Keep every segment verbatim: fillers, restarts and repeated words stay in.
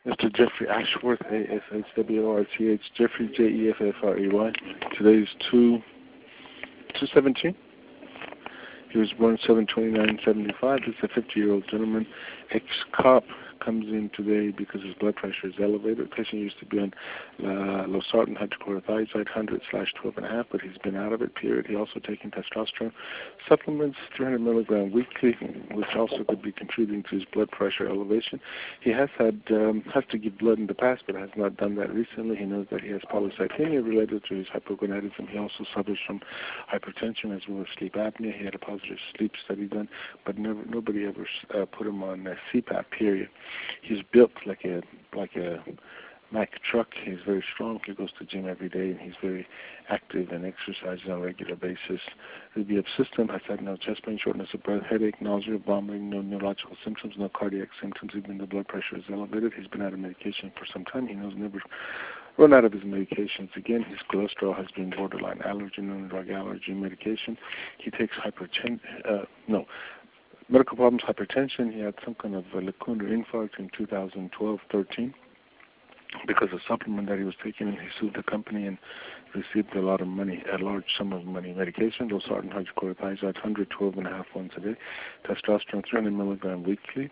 Mister Jeffrey Ashworth, A S H W O R T H, Jeffrey J E F F R E Y. Today is two seventeen. He was born seven twenty-nine seventy-five. He's a fifty-year-old gentleman, ex-cop, comes in today because his blood pressure is elevated. The patient used to be on uh, losartan hydrochlorothiazide one hundred slash twelve and a half, but he's been out of it, period. He also taking testosterone supplements, three hundred milligram weekly, which also could be contributing to his blood pressure elevation. He has had um, has to give blood in the past, but has not done that recently. He knows that he has polycythemia related to his hypogonadism. He also suffers from hypertension as well as sleep apnea. He had a positive sleep study done, but never nobody ever uh, put him on uh, C PAP, period. He's built like a like a Mack truck. He's very strong. He goes to the gym every day, and he's very active and exercises on a regular basis. The B F system has had no chest pain, shortness of breath, headache, nausea, vomiting, no neurological symptoms, no cardiac symptoms. Even the blood pressure is elevated. He's been out of medication for some time. He knows never run out of his medications again. His cholesterol has been borderline allergen and drug allergy medication. He takes hypertension. Uh, no. Medical problems, hypertension. He had some kind of a lacunar infarct in two thousand twelve thirteen because of supplement that he was taking, and he sued the company and received a lot of money, a large sum of money. Medication, losartan hydrochlorothiazide, one hundred twelve and a half once a day. Testosterone, three hundred milligram weekly.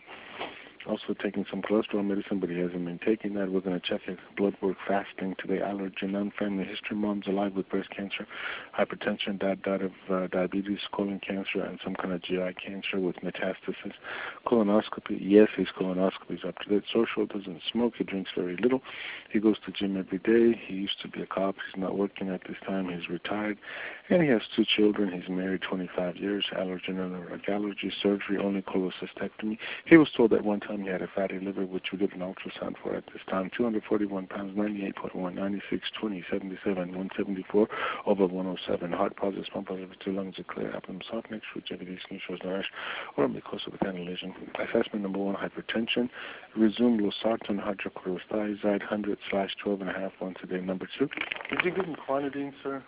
Also taking some cholesterol medicine, but he hasn't been taking that. We're going to check his blood work fasting today. Allergen, non-family history, mom's alive with breast cancer, hypertension, dad died of uh, diabetes, colon cancer, and some kind of G I cancer with metastasis. Colonoscopy, yes, his colonoscopy is up to date. Social, doesn't smoke, he drinks very little. He goes to gym every day. He used to be a cop. He's not working at this time. He's retired. And he has two children. He's married twenty-five years. Allergen and allergy, surgery, only cholecystectomy. He was told at one time he had a fatty liver, which we did an ultrasound for at this time. two hundred forty-one pounds, ninety-eight point one, ninety-six, twenty, seventy-seven, one seventy-four, over one oh seven. Heart positive, pump positive, two lungs are clear, abdomen soft, next week, J V D skin shows nourish, or mucosa with any lesion. Assessment number one, hypertension. Resume losartan hydrochlorothiazide, one hundred slash twelve and a half once a day. Number two, did you give him quinidine, sir?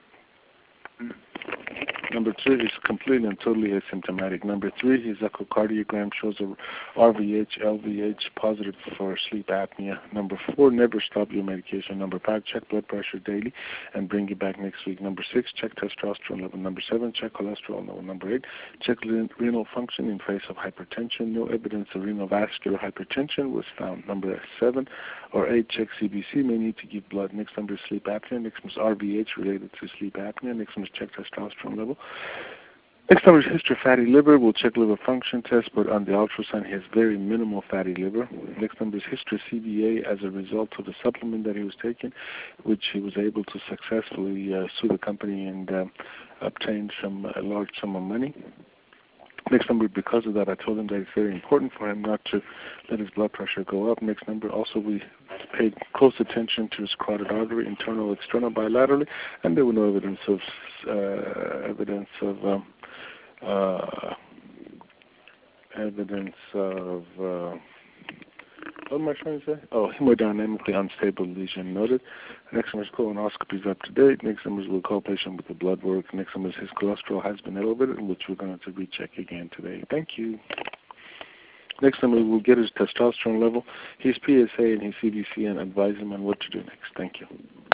Number two, he's completely and totally asymptomatic. Number three, his echocardiogram shows a R V H, L V H positive for sleep apnea. Number four, never stop your medication. Number five, check blood pressure daily and bring it back next week. Number six, check testosterone level. Number seven, check cholesterol level. Number eight, check renal function in face of hypertension. No evidence of renal vascular hypertension was found. Number seven or eight, check C B C. May need to give blood. Next number is sleep apnea. Next one is R V H related to sleep apnea. Next one is check testosterone level. Next number is history of fatty liver. We'll check liver function test, but on the ultrasound he has very minimal fatty liver. Next number is history of C V A as a result of the supplement that he was taking, which he was able to successfully uh, sue the company and uh, obtain some a large sum of money. Next number, because of that, I told him that it's very important for him not to let his blood pressure go up. Next number, also we paid close attention to his carotid artery, internal, external, bilaterally, and there were no evidence of uh, evidence of um, uh, evidence of uh, what am I trying to say? Oh, hemodynamically unstable lesion noted. Next one is colonoscopy is up to date. Next one is we'll call patient with the blood work. Next one is his cholesterol has been elevated, which we're going to recheck again today. Thank you. Next time we will get his testosterone level, his P S A and his C B C and advise him on what to do next. Thank you.